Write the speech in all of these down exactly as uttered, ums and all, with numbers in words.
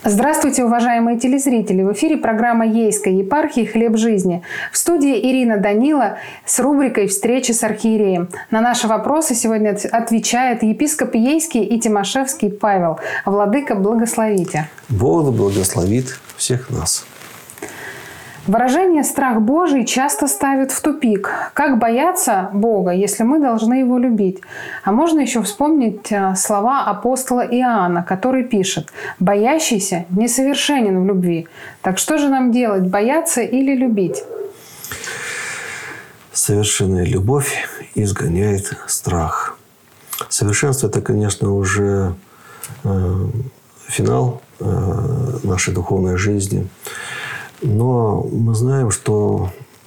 Здравствуйте, уважаемые телезрители! В эфире программа Ейской епархии «Хлеб жизни». В студии Ирина Данила с рубрикой «Встречи с архиереем». На наши вопросы сегодня отвечает епископ Ейский и Тимошевский Павел. Владыка, благословите. Бог благословит всех нас. Выражение «страх Божий» часто ставят в тупик. Как бояться Бога, если мы должны Его любить? А можно еще вспомнить слова апостола Иоанна, который пишет: «Боящийся несовершенен в любви». Так что же нам делать, бояться или любить? Совершенная любовь изгоняет страх. Совершенство – это, конечно, уже э, финал э, нашей духовной жизни. Но мы знаем, что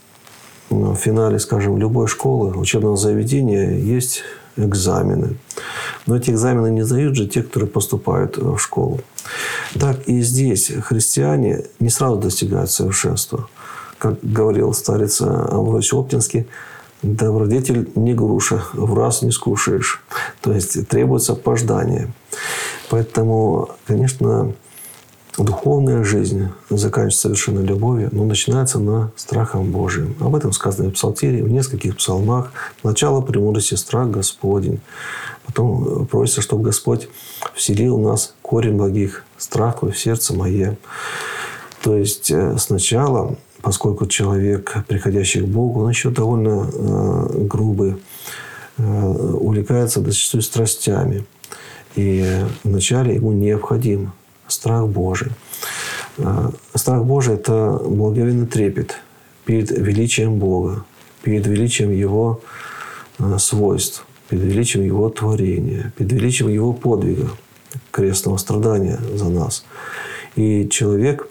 в финале, скажем, любой школы, учебного заведения есть экзамены. Но эти экзамены не сдают же те, которые поступают в школу. Так и здесь христиане не сразу достигают совершенства. Как говорил старец Амвросий Оптинский: добродетель не груша, в раз не скушаешь. То есть требуется пождание. Поэтому, конечно, духовная жизнь заканчивается совершенной любовью, но начинается на страхом Божиим. Об этом сказано в Псалтире, в нескольких псалмах. Начало премудрости — страх Господень. Потом просится, чтобы Господь вселил в нас корень благих, страх Твой в сердце мое. То есть сначала, поскольку человек, приходящий к Богу, он еще довольно э, грубый, э, увлекается зачастую страстями. И вначале ему необходим страх Божий. Страх Божий – это благоговейный трепет перед величием Бога, перед величием Его свойств, перед величием Его творения, перед величием Его подвига, крестного страдания за нас. И человек,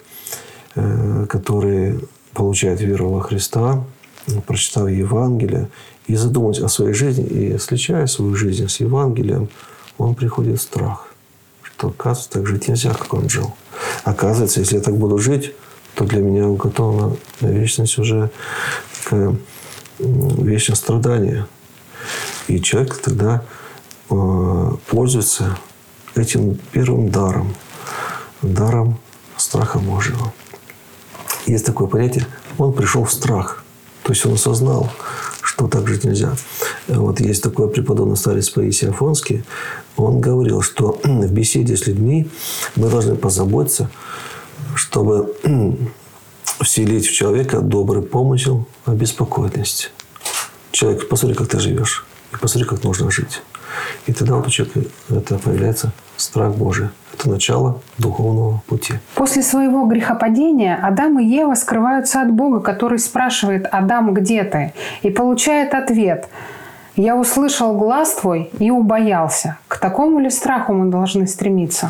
который получает веру во Христа, прочитав Евангелие, и задумываясь о своей жизни, и сличая свою жизнь с Евангелием, он приходит в страх. Что, оказывается, так жить нельзя, как он жил. Оказывается, если я так буду жить, то для меня уготована вечность уже такая вечное страдание. И человек тогда э, пользуется этим первым даром, даром страха Божьего. Есть такое понятие: он пришел в страх. То есть он осознал, что так жить нельзя. Вот есть такой преподобный старец Паисий Афонский. Он говорил, что в беседе с людьми мы должны позаботиться, чтобы вселить в человека добрый помысел, обеспокоенность. Человек, посмотри, как ты живешь, и посмотри, как нужно жить. И тогда вот у человека это появляется страх Божий. Это начало духовного пути. После своего грехопадения Адам и Ева скрываются от Бога, который спрашивает: «Адам, где ты?» И получает ответ: «Я услышал глас твой и убоялся». К такому ли страху мы должны стремиться?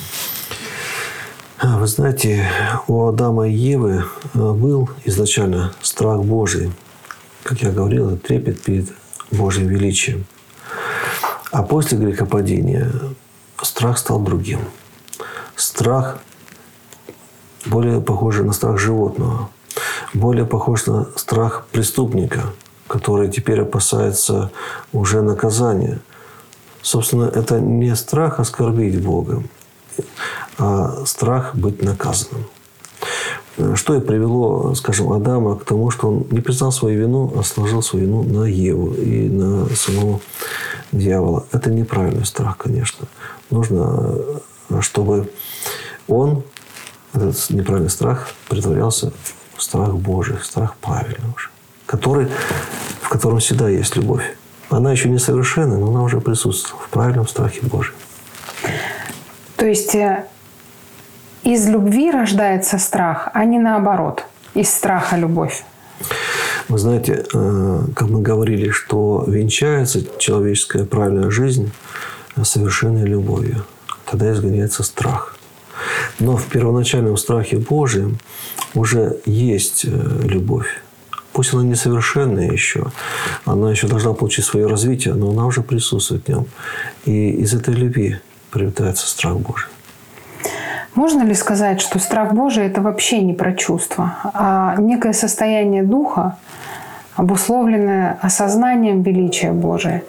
Вы знаете, у Адама и Евы был изначально страх Божий. Как я говорил, это трепет перед Божьим величием. А после грехопадения страх стал другим. Страх более похож на страх животного, более похож на страх преступника, который теперь опасается уже наказания. Собственно, это не страх оскорбить Бога, а страх быть наказанным. Что и привело, скажем, Адама к тому, что он не признал свою вину, а сложил свою вину на Еву и на самого дьявола. Это неправильный страх, конечно. Нужно, чтобы он, этот неправильный страх, притворялся в страх Божий, в страх правильный уже, который, в котором всегда есть любовь. Она еще не совершенна, но она уже присутствует в правильном страхе Божьем. То есть из любви рождается страх, а не наоборот, из страха любовь? Вы знаете, как мы говорили, что венчается человеческая правильная жизнь совершенной любовью. Тогда изгоняется страх. Но в первоначальном страхе Божьем уже есть любовь. Пусть она несовершенная еще, она еще должна получить свое развитие, но она уже присутствует в нем. И из этой любви приобретается страх Божий. Можно ли сказать, что страх Божий – это вообще не про чувства, а некое состояние духа, обусловленное осознанием величия Божия?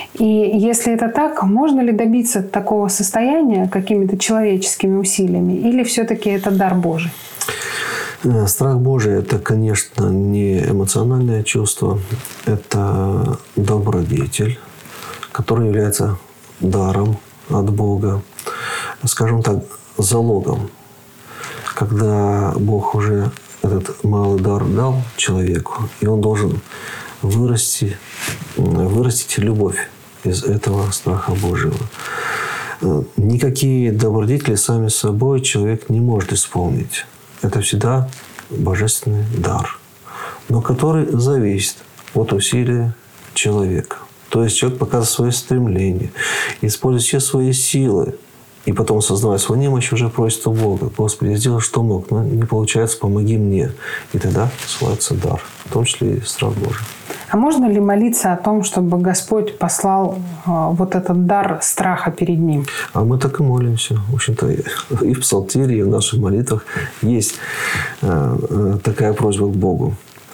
И если это так, можно ли добиться такого состояния какими-то человеческими усилиями? Или все-таки это дар Божий? Страх Божий – это, конечно, не эмоциональное чувство. Это добродетель, который является даром от Бога. Скажем так, залогом. Когда Бог уже этот малый дар дал человеку, и он должен вырасти, вырастить любовь из этого страха Божьего. Никакие добродетели сами собой человек не может исполнить. Это всегда божественный дар, но который зависит от усилия человека. То есть человек показывает свои стремления, использует все свои силы, и потом, осознавая свою немощь, уже просит у Бога: «Господи, я сделал, что мог, но не получается, помоги мне». И тогда ссылается дар, в том числе и страх Божий. А можно ли молиться о том, чтобы Господь послал вот этот дар страха перед Ним? А мы так и молимся. В общем-то, и в псалтире, и в наших молитвах есть такая просьба к Богу.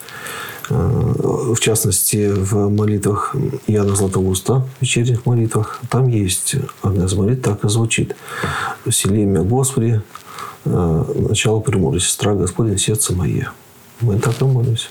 В частности, в молитвах Иоанна Златоуста, в вечерних молитвах, там есть одна из молитв, так и звучит: «Всели имя Господи, начало премудрости, страх Господень, сердце мое». Мы так и молимся.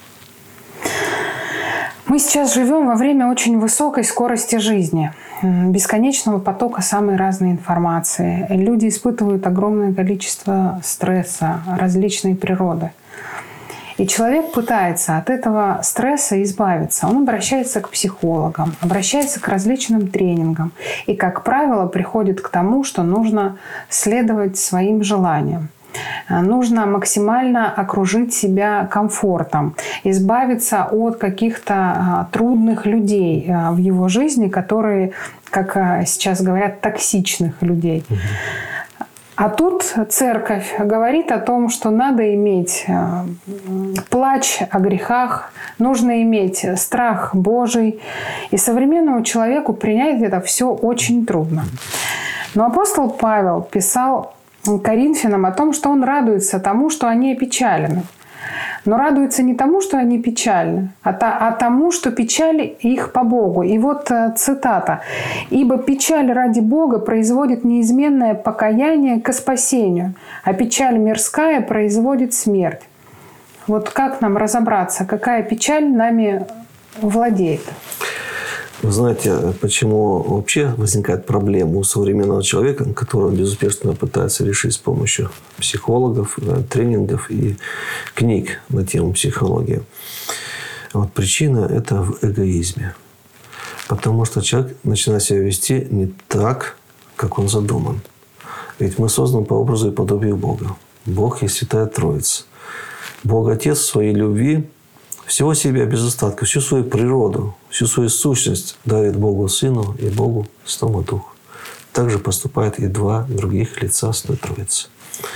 Мы сейчас живем во время очень высокой скорости жизни, бесконечного потока самой разной информации. Люди испытывают огромное количество стресса различной природы. И человек пытается от этого стресса избавиться. Он обращается к психологам, обращается к различным тренингам. И, как правило, приходит к тому, что нужно следовать своим желаниям. Нужно максимально окружить себя комфортом, избавиться от каких-то трудных людей в его жизни, которые, как сейчас говорят, токсичных людей. А тут церковь говорит о том, что надо иметь плач о грехах, нужно иметь страх Божий. И современному человеку принять это все очень трудно. Но апостол Павел писал Коринфянам о том, что он радуется тому, что они опечалены. Но радуется не тому, что они печальны, а, та, а тому, что печаль их по Богу. И вот цитата: «Ибо печаль ради Бога производит неизменное покаяние ко спасению, а печаль мирская производит смерть». Вот как нам разобраться, какая печаль нами владеет? Вы знаете, почему вообще возникает проблема у современного человека, которую он безуспешно пытается решить с помощью психологов, тренингов и книг на тему психологии? Вот причина – это в эгоизме. Потому что человек начинает себя вести не так, как он задуман. Ведь мы созданы по образу и подобию Бога. Бог есть Святая Троица. Бог Отец в своей любви всего себя без остатка, всю свою природу, всю свою сущность дарит Богу Сыну и Богу Святому Духу. Так же поступают и два других лица Святой Троицы.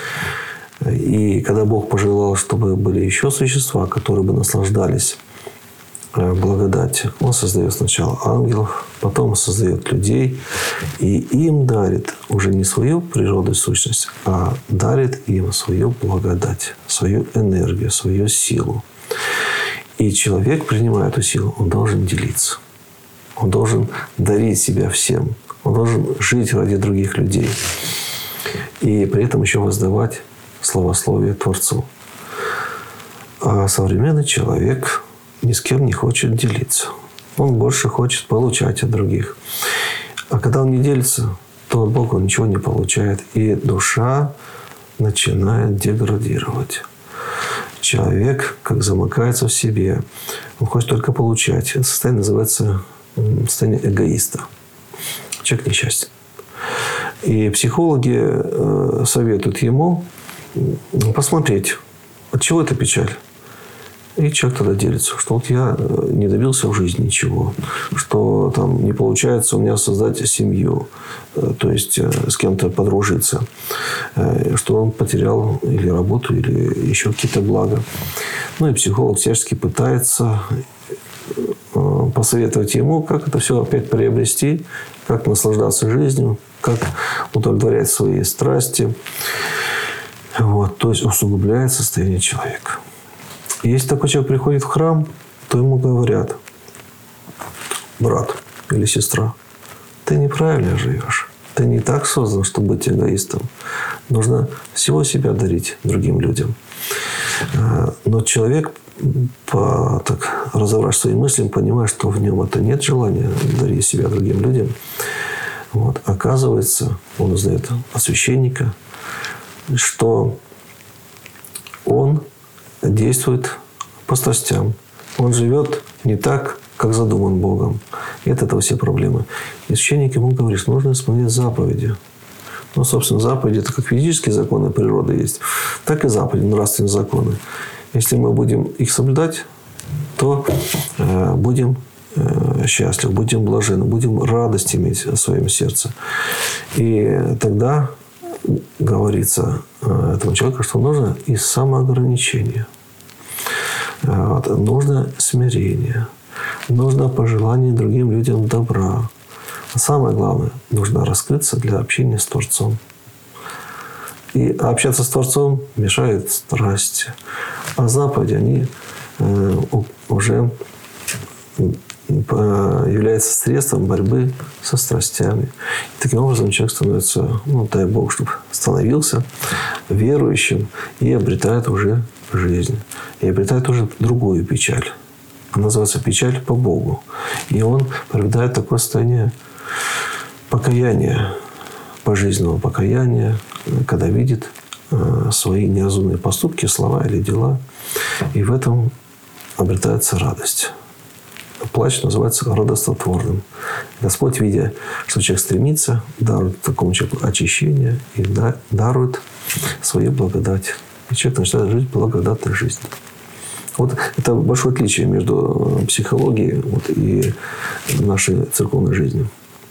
И когда Бог пожелал, чтобы были еще существа, которые бы наслаждались благодатью, Он создает сначала ангелов, потом создает людей, и им дарит уже не свою природу и сущность, а дарит им свою благодать, свою энергию, свою силу. И человек, принимая эту силу, он должен делиться. Он должен дарить себя всем. Он должен жить ради других людей. И при этом еще воздавать славословие Творцу. А современный человек ни с кем не хочет делиться. Он больше хочет получать от других. А когда он не делится, то от Бога он ничего не получает. И душа начинает деградировать. Человек, как замыкается в себе, он хочет только получать. Это состояние называется состояние эгоиста. Человек несчастен. И психологи советуют ему посмотреть, от чего эта печаль. И человек тогда делится, что вот я не добился в жизни ничего, что там не получается у меня создать семью, то есть с кем-то подружиться, что он потерял или работу, или еще какие-то блага. Ну и психолог всячески пытается посоветовать ему, как это все опять приобрести, как наслаждаться жизнью, как удовлетворять свои страсти. Вот, то есть усугубляет состояние человека. И если такой человек приходит в храм, то ему говорят: брат или сестра, ты неправильно живешь. Ты не так создан, чтобы быть эгоистом. Нужно всего себя дарить другим людям. Но человек, по, так, разобрав свои мысли, понимая, что в нем это нет желания дарить себя другим людям, вот, оказывается, он узнает от священника, что он действует по страстям. Он живет не так, как задуман Богом. И от этого все проблемы. И священник ему говорит, что нужно исполнять заповеди. Ну, собственно, заповеди – это как физические законы природы есть, так и заповеди, нравственные законы. Если мы будем их соблюдать, то э, будем э, счастливы, будем блаженны, будем радость иметь в своем сердце. И тогда говорится э, этому человеку, что нужно и самоограничение. Э, вот, нужно смирение. Нужно пожелание другим людям добра. А самое главное, нужно раскрыться для общения с Творцом. И общаться с Творцом мешают страсти. А заповеди, они э, уже являются средством борьбы со страстями. И таким образом человек становится, ну, дай Бог, чтобы становился верующим и обретает уже жизнь. И обретает уже другую печаль. Она называется печаль по Богу. И он приобретает такое состояние покаяния, пожизненного покаяния, когда видит свои неразумные поступки, слова или дела. И в этом обретается радость. Плач называется радостотворным. Господь, видя, что человек стремится, дарует такому человеку очищение и дарует свою благодать. И человек начинает жить благодатной жизнью. Вот это большое отличие между психологией вот, и нашей церковной жизнью.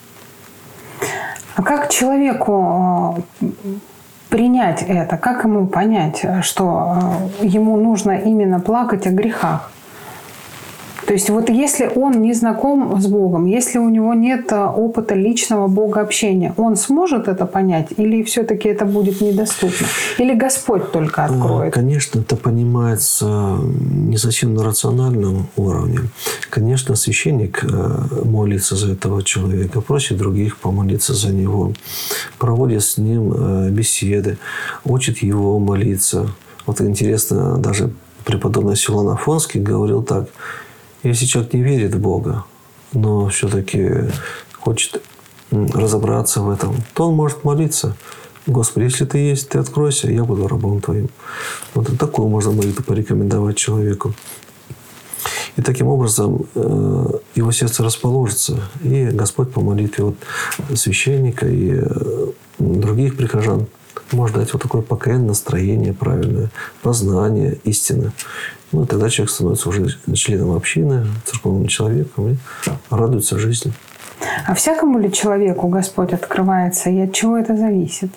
А как человеку принять это? Как ему понять, что ему нужно именно плакать о грехах? То есть вот если он не знаком с Богом, если у него нет опыта личного богообщения, он сможет это понять или все-таки это будет недоступно? Или Господь только откроет? Конечно, это понимается не совсем на рациональном уровне. Конечно, священник молится за этого человека, просит других помолиться за него, проводит с ним беседы, учит его молиться. Вот интересно, даже преподобный Силуан Афонский говорил так: если человек не верит в Бога, но все-таки хочет разобраться в этом, то он может молиться: Господи, если Ты есть, Ты откройся, я буду рабом Твоим. Вот такую можно молитву порекомендовать человеку. И таким образом его сердце расположится, и Господь по молитве вот священника и других прихожан может дать вот такое покаянное настроение правильное, познание истины. Ну, и тогда человек становится уже членом общины, церковным человеком и радуется жизни. А всякому ли человеку Господь открывается, и от чего это зависит?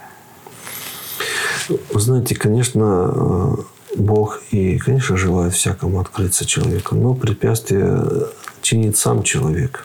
Вы знаете, конечно, Бог и, конечно, желает всякому открыться человеку, но препятствие чинит сам человек.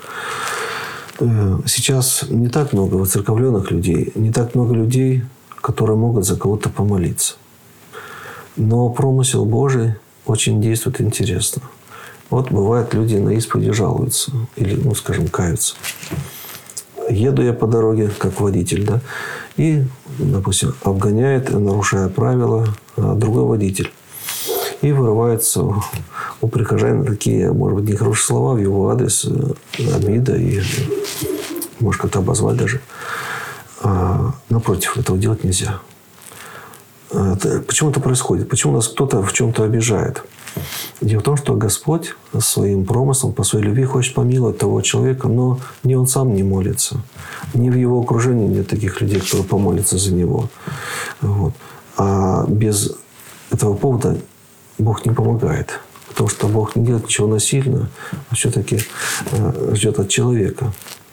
Сейчас не так много воцерковленных людей, не так много людей, которые могут за кого-то помолиться. Но промысел Божий очень действует интересно. Вот бывает, люди на исповеди жалуются или, ну, скажем, каются. Еду я по дороге, как водитель, да, и, допустим, обгоняет, нарушая правила, другой водитель. И вырываются у прихожан такие, может быть, нехорошие слова в его адрес, обида и, может, как-то обозвать даже. А, напротив, этого делать нельзя. Это, почему это происходит? Почему нас кто-то в чем-то обижает? Дело в том, что Господь своим промыслом, по своей любви хочет помиловать того человека, но ни он сам не молится. Ни в его окружении нет таких людей, которые помолятся за него. Вот. А без этого повода Бог не помогает. Потому что Бог не делает ничего насильно, а все-таки ждет от человека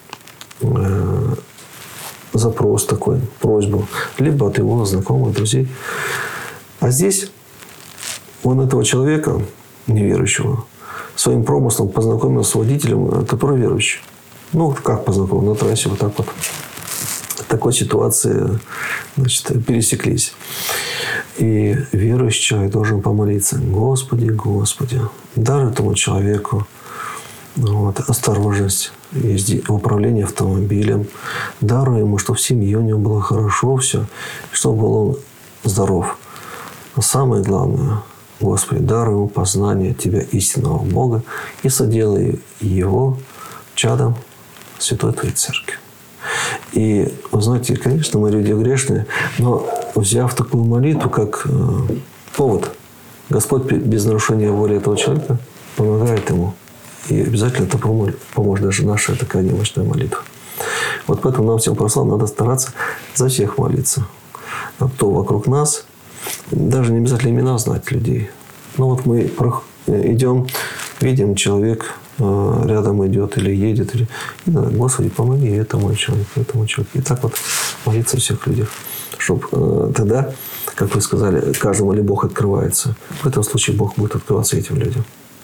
запрос такой, просьбу, либо от его знакомых, друзей. А здесь он этого человека, неверующего, своим промыслом познакомил с водителем, который верующий. Ну, как познакомил? На трассе вот так вот. В такой ситуации, значит, пересеклись. И верующий человек должен помолиться: Господи, Господи, дай этому человеку вот, осторожность, в управлении автомобилем. Даруй ему, чтобы в семье у него было хорошо все, чтобы был он здоров. Но самое главное, Господи, даруй ему познание Тебя, истинного Бога, и соделай его чадом Святой Твоей Церкви. И, вы знаете, конечно, мы люди грешные, но взяв такую молитву, как повод, Господь без нарушения воли этого человека помогает ему. И обязательно это поможет, поможет даже наша такая немощная молитва. Вот поэтому нам всем православным надо стараться за всех молиться. А кто вокруг нас, даже не обязательно имена знать людей. Но вот мы идем, видим, человек рядом идет или едет. Или... И надо, Господи, помоги этому человеку, этому человеку. И так вот молиться о всех людях. Чтобы тогда, как вы сказали, каждому ли Бог открывается. В этом случае Бог будет открываться этим людям.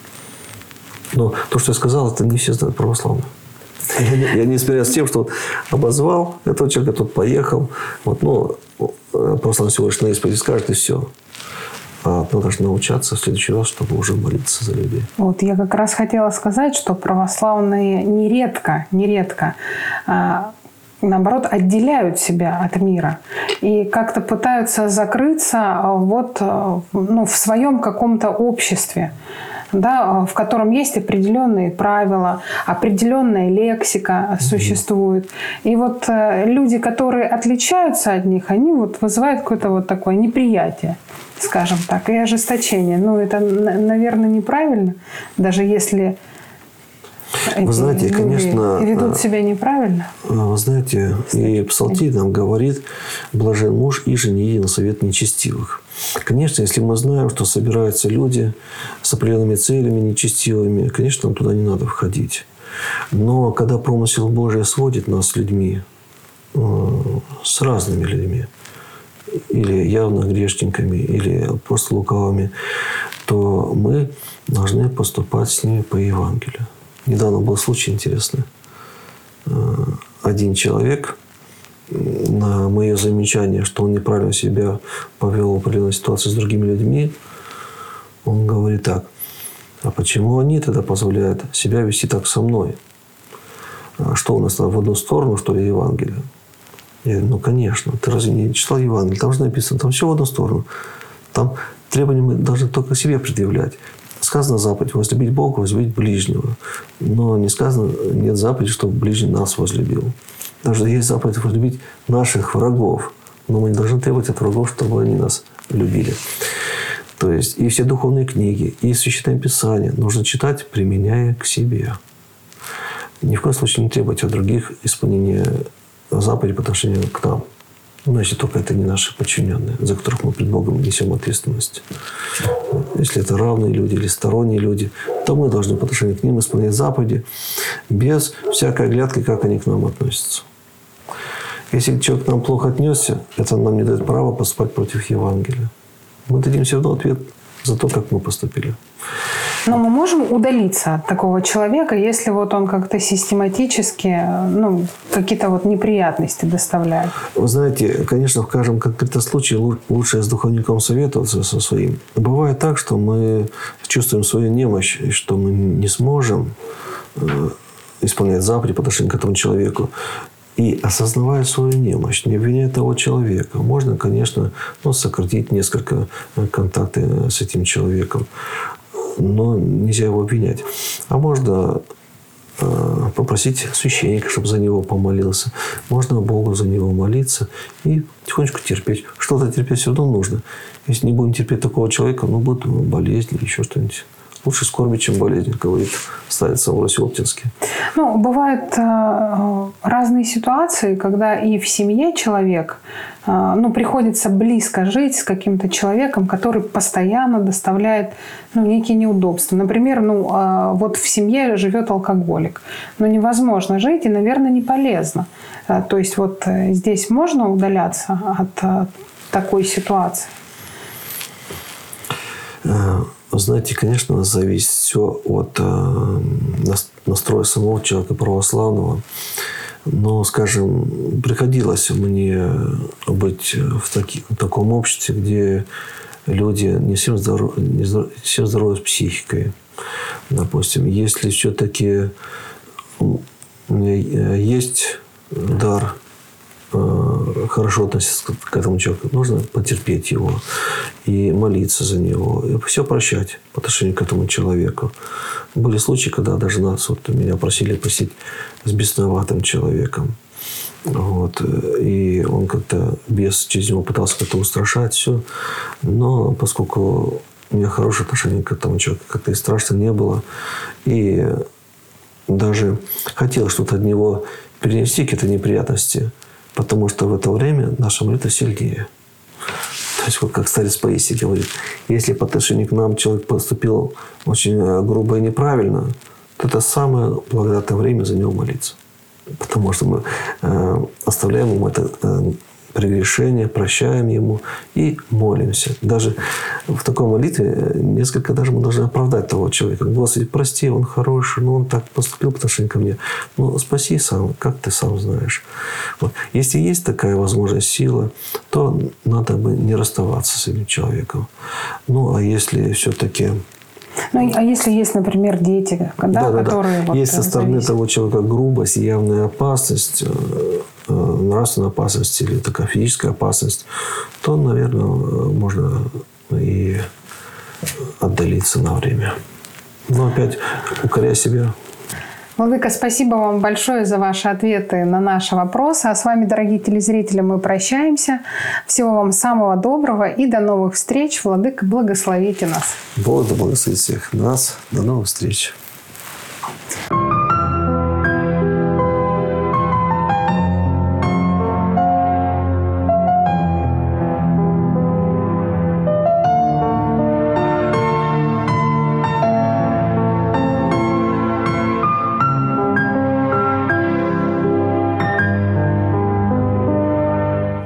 Но то, что я сказал, это не все знают православные. Я не, я не смиряюсь с тем, что он обозвал этого человека, тот поехал. Вот, ну, православный всего лишь на исповеди скажет, и все. А надо же научаться в следующий раз, чтобы уже молиться за людей. Вот я как раз хотела сказать, что православные нередко, нередко а, наоборот, отделяют себя от мира и как-то пытаются закрыться вот, ну, в своем каком-то обществе, да, в котором есть определенные правила, определенная лексика существует. И вот э, люди, которые отличаются от них, они вот вызывают какое-то вот такое неприятие, скажем так, и ожесточение. Ну, это, наверное, неправильно, даже если вы знаете, люди конечно, ведут себя неправильно. Вы знаете, и Псалтирь нам говорит: блажен муж, иже не едет на совет нечестивых. Конечно, если мы знаем, что собираются люди с определенными целями нечестивыми, конечно, нам туда не надо входить. Но когда промысел Божий сводит нас с людьми, с разными людьми, или явно грешниками, или просто лукавыми, то мы должны поступать с ними по Евангелию. Недавно был случай интересный. Один человек на мое замечание, что он неправильно себя повел в определенной ситуации с другими людьми, он говорит так: а почему они тогда позволяют себя вести так со мной? Что у нас там в одну сторону, что ли, Евангелие? Я говорю, ну, конечно. Ты разве не читал Евангелие? Там же написано, там все в одну сторону. Там требования мы должны только себе предъявлять. Сказано заповедь: возлюбить Бога, возлюбить ближнего. Но не сказано, нет заповеди, чтобы ближний нас возлюбил. Даже есть заповедь возлюбить наших врагов. Но мы не должны требовать от врагов, чтобы они нас любили. То есть и все духовные книги, и Священное Писание нужно читать, применяя к себе. Ни в коем случае не требовать от других исполнения заповеди по отношению к нам. Ну, если только это не наши подчиненные, за которых мы пред Богом несем ответственность. Если это равные люди или сторонние люди, то мы должны по отношению к ним исполнять заповеди без всякой оглядки, как они к нам относятся. Если человек к нам плохо отнесся, это нам не дает права поступать против Евангелия. Мы дадим все равно ответ за то, как мы поступили. Но мы можем удалиться от такого человека, если вот он как-то систематически, ну, какие-то вот неприятности доставляет. Вы знаете, конечно, в каждом конкретном случае лучше с духовником советоваться со своим. Бывает так, что мы чувствуем свою немощь, и что мы не сможем исполнять заповеди по отношению к этому человеку. И осознавая свою немощь, не обвиняя того человека, можно, конечно, ну, сократить несколько контактов с этим человеком. Но нельзя его обвинять. А можно э, попросить священника, чтобы за него помолился. Можно Богу за него молиться и тихонечко терпеть. Что-то терпеть все равно нужно. Если не будем терпеть такого человека, ну, будет болезнь или еще что-нибудь. Лучше скорби, чем болезнь, говорит старец Амвросий Оптинский. Ну, бывают э, разные ситуации, когда и в семье человек, э, ну, приходится близко жить с каким-то человеком, который постоянно доставляет, ну, некие неудобства. Например, ну, э, вот в семье живет алкоголик. Но невозможно жить и, наверное, не полезно. Э, то есть вот э, здесь можно удаляться от э, такой ситуации? Знаете, конечно, зависит все от э, настроя самого человека православного. Но, скажем, приходилось мне быть в, таки, в таком обществе, где люди не всем здоровы, не здоровы с психикой. Допустим, если все-таки есть дар хорошо относиться к этому человеку. Нужно потерпеть его и молиться за него. И все прощать по отношению к этому человеку. Были случаи, когда даже нас, вот, меня просили посидеть с бесноватым человеком. Вот. И он как-то без через него пытался как-то устрашать все. Но поскольку у меня хорошее отношение к этому человеку, как-то и страшно не было. И даже хотел что-то от него перенести, какие-то неприятности. Потому что в это время наша молитва сильнее. То есть, вот как старец Паисий говорит, если по отношению к нам человек поступил очень грубо и неправильно, то это самое благодатное время за него молиться. Потому что мы э, оставляем ему это э, прегрешение, прощаем ему и молимся. Даже в такой молитве несколько даже мы должны оправдать того человека. Господи, прости, он хороший, но он так поступил по отношению ко мне. Ну, спаси сам, как ты сам знаешь. Вот. Если есть такая возможность, сила, то надо бы не расставаться с этим человеком. Ну, а если все-таки... Ну, а если есть, например, дети, да, да, да, которые... Да. Вот, есть со стороны зависят. того человека грубость, явная опасность, нравственная опасность или такая физическая опасность, то, наверное, можно и отдалиться на время. Но опять укоряя себя. Владыка, спасибо вам большое за ваши ответы на наши вопросы. А с вами, дорогие телезрители, мы прощаемся. Всего вам самого доброго и до новых встреч. Владыка, благословите нас. Бог да благословит всех нас. До новых встреч.